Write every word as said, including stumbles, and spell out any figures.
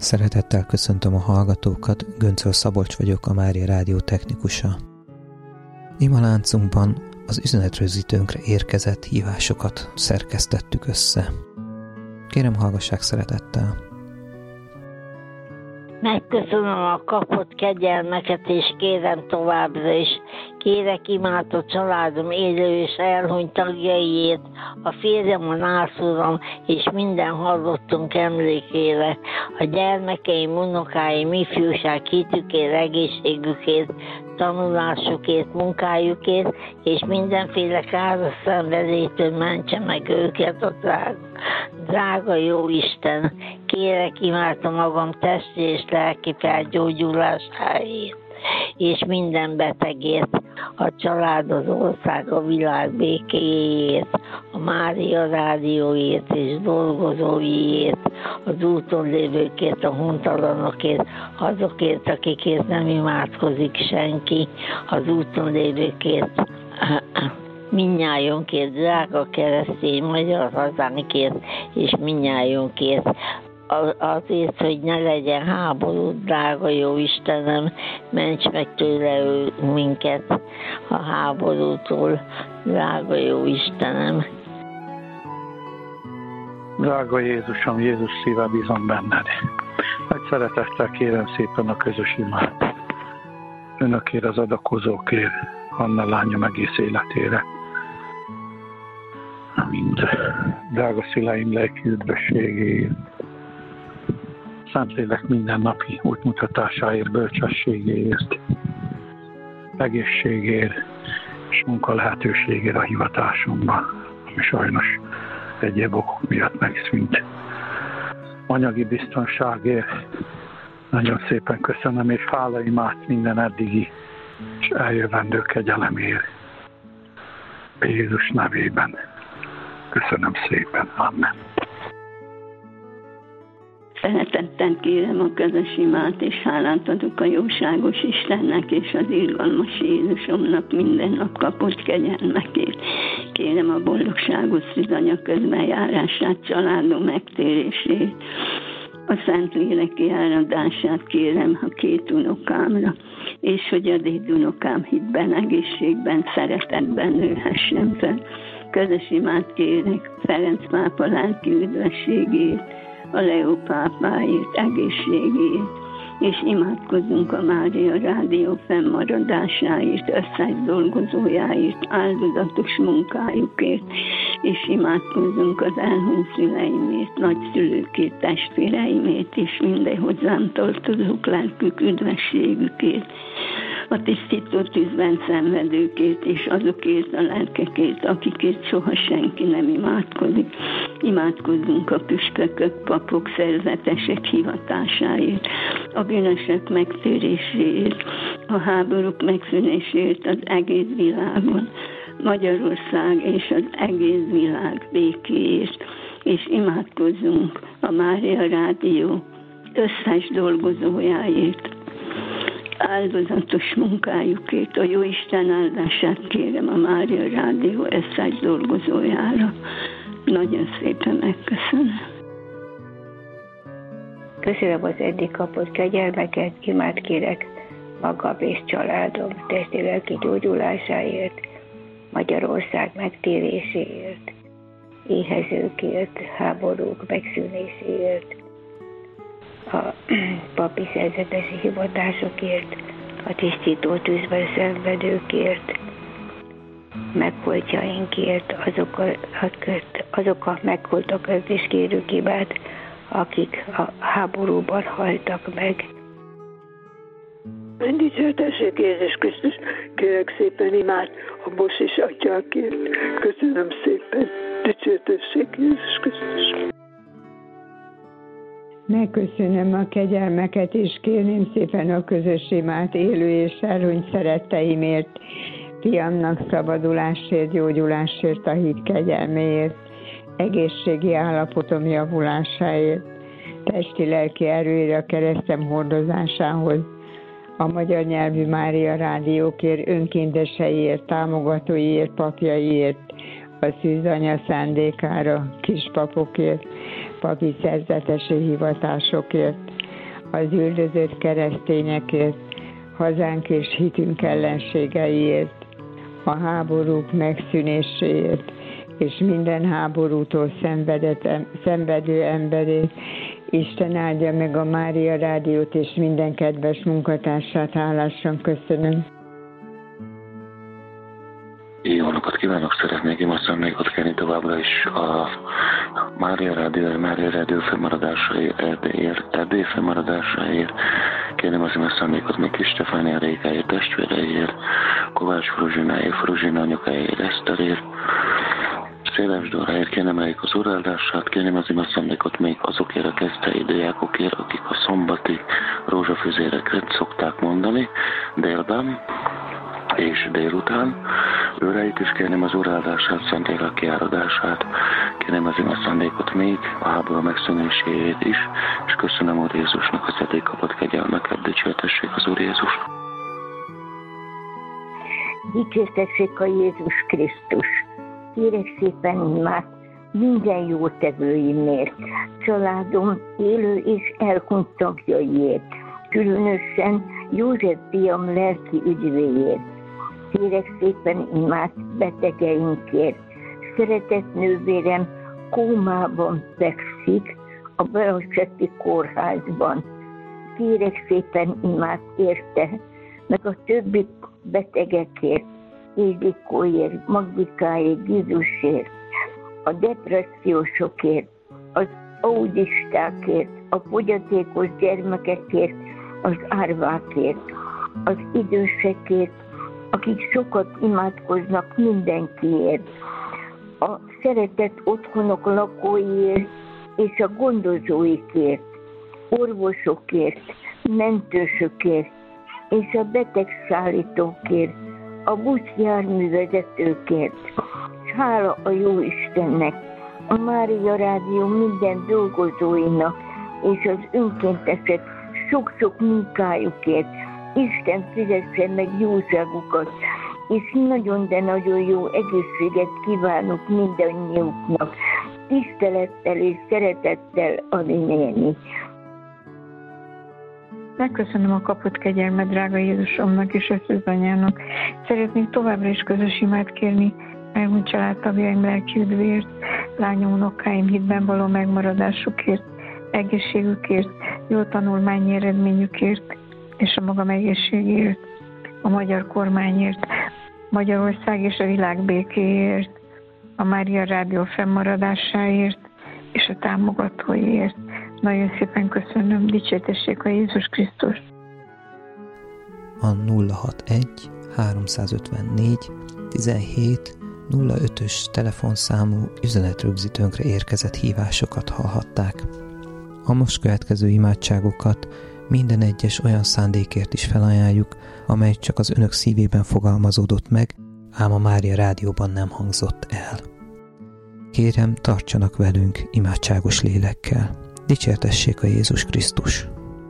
Szeretettel köszöntöm a hallgatókat, Göncöl Szabolcs vagyok, a Mária Rádió technikusa. Imaláncunkban az üzenetrögzítőnkre érkezett hívásokat szerkesztettük össze. Kérem, hallgassák szeretettel! Megköszönöm a kapott kegyelmeket, és kérem továbbra is. Kérek imádott családom élő és elhunyt tagjaiért, a férjem, a nászúram és minden hallottunk emlékére, a gyermekeim, unokáim, ifjúság hitükért, egészségükért, tanulásukért, munkájukért, és mindenféle káros szenvedélytől mentse meg őket a drága, drága jó Isten. Kérek imádom magam testi és lelki felgyógyulásáért, és minden betegért, a család, az ország, a világ békéjéért, a Mária Rádióért és dolgozóiért, az úton lévőkért, a hontalanokért, azokért, akikért nem imádkozik senki, az úton lévőkért, mindnyájunkért, drága keresztény magyar hazánkért, és mindnyájunkért, azért, hogy ne legyen háború, drága jó Istenem, ments meg tőle minket a háborútól, drága jó Istenem. Drága Jézusom, Jézus szíve bízom benned. Nagy szeretettel kérem szépen a közös imát. Önökért, az adakozókért, Anna lányom egész életére. Mind drága szüleim lelki üdvösségéért. Szentlélek mindennapi útmutatásáért, bölcsességéért, egészségért és munkalehetőségért a hivatásomban, ami sajnos egyéb okok miatt megszűnt. Anyagi biztonságért nagyon szépen köszönöm, és hála imát minden eddigi és eljövendő kegyelemért. Jézus nevében köszönöm szépen. Amen. Szeretettel kérem a közös imát, és hálát adok a jóságos Istennek és az irgalmas Jézusomnak minden nap kapott kegyelmekért. Kérem a boldogságos szűzanya közbenjárását, családom megtérését, a szent léleki áradását kérem a két unokámra, és hogy a dédunokám hitben, egészségben, szeretetben nőhessen fel. Közös imát kérek Ferenc pápa lelki üdvességét, a Leó pápáért, egészségét, és imádkozzunk a Mária Rádió fennmaradásáért, összes dolgozójáért, áldozatos munkájukért, és imádkozzunk az elhunyt szüleimért, nagyszülőkért, testvéreimért, és minden hozzám tartozók lelkük üdvességükért, a tisztító tűzben szenvedőkért, és azokért a lelkekért, akikért soha senki nem imádkozik. Imádkozzunk a püspökök, papok, szerzetesek hivatásáért, a bűnösök megtéréséért, a háborúk megszűnéséért az egész világon, Magyarország és az egész világ békéért, és imádkozzunk a Mária Rádió összes dolgozójáért, áldozatos munkájukért. A Jóisten áldását kérem a Mária Rádió összes dolgozójára. Nagyon szépen megköszönöm. Köszönöm az eddig kapott kegyelmeket, imát kérek magam és családom testi-lelki gyógyulásáért, Magyarország megtéréséért, éhezőkért, háborúk megszűnéséért, a papi szerzetesi hivatásokért, a tisztító tűzben szenvedőkért, megholtjainkért, azokkal, azok a megholtakat is kérünk imát, akik a háborúban haltak meg. Dicsértessék Jézus Krisztus, kérek szépen imát a Bos és atyákért. Köszönöm szépen. Dicsértessék Jézus Krisztus. Megköszönöm a kegyelmeket, és kérném szépen a közös imát élő és elhunyt szeretteimért, fiamnak szabadulásért, gyógyulásért, a hit kegyelméért, egészségi állapotom javulásáért, testi-lelki erőért, a keresztem hordozásához, a magyar nyelvű Mária Rádiókért, önkénteseiért, támogatóiért, papjaiért, a szűzanya szándékára, kispapokért, papi szerzetesi hivatásokért, az üldözött keresztényekért, hazánk és hitünk ellenségeiért, a háborúk megszűnéséért, és minden háborútól szenvedett, szenvedő emberét. Isten áldja meg a Mária Rádiót és minden kedves munkatársát, hálásan köszönöm. Jó napot kívánok, szeretnék imaszándékot kérni továbbra is a Mária Rádió, Mária Rádió fennmaradásáért, Erdélyért, Erdély fennmaradásáért. Kérném az imaszándékot még Kis Stefánia Rékáért, testvéreiért, Kovács Fruzsináért, Fruzsina anyukáért, Eszterért, Széles Dóráért, kérném eljük az uráldását, kérném az imaszándékot még azokért a kezdtei diákokért, akik a szombati rózsafüzéreket szokták mondani délben és délután. Őreit is kérném az uráldását, Szentlélek kiáradását, kérném az imaszándékot még a háború megszűnéséért is, és köszönöm Úr Jézusnak az eddig kapott kegyelmeket, dicsértessék az Úr Jézus. Dicsértessék a Jézus Krisztus. Kérek szépen imát minden jótevőimért, családom élő és elhunyt tagjaiért, különösen József fiam lelki üdvéért. Kérek szépen imát betegeinkért, szeretett nővérem kómában fekszik a Balesetti kórházban. Kérek szépen imát érte, meg a többi betegekért, Ildikóért, Magdikáért, Gizusért, a depressziósokért, az audistákért, a fogyatékos gyermekekért, az árvákért, az idősekért, akik sokat imádkoznak mindenkiért, a szeretett otthonok lakóiért és a gondozóikért, orvosokért, mentősökért és a betegszállítókért, a buszjárművezetőkért. És hála a jó Istennek, a Mária Rádió minden dolgozóinak és az önkéntesek sok-sok munkájukért. Isten fizesse meg jóságukat, és nagyon, de nagyon jó egészséget kívánok mindannyiuknak. Tisztelettel és szeretettel, Adi néni. Megköszönöm a kapott kegyelmet drága Jézusomnak és összezanyának. Szeretnék továbbra is közös imát kérni elhunyt családtagjaim lelki üdvéért, lányom, unokáim hitben való megmaradásukért, egészségükért, jó tanulmányi eredményükért és a magam egészségért, a magyar kormányért, Magyarország és a világ békéért, a Mária Rádió fennmaradásáért és a támogatóiért. Nagyon szépen köszönöm, dicsértessék a Jézus Krisztus. A nulla hatvanegy háromszázötvennégy tizenhét nulla ötös telefonszámú üzenetrögzítőnkre érkezett hívásokat hallhatták. A most következő imádságokat minden egyes olyan szándékért is felajánljuk, amely csak az önök szívében fogalmazódott meg, ám a Mária Rádióban nem hangzott el. Kérem, tartsanak velünk imádságos lélekkel. Dicsértessék a Jézus Krisztus!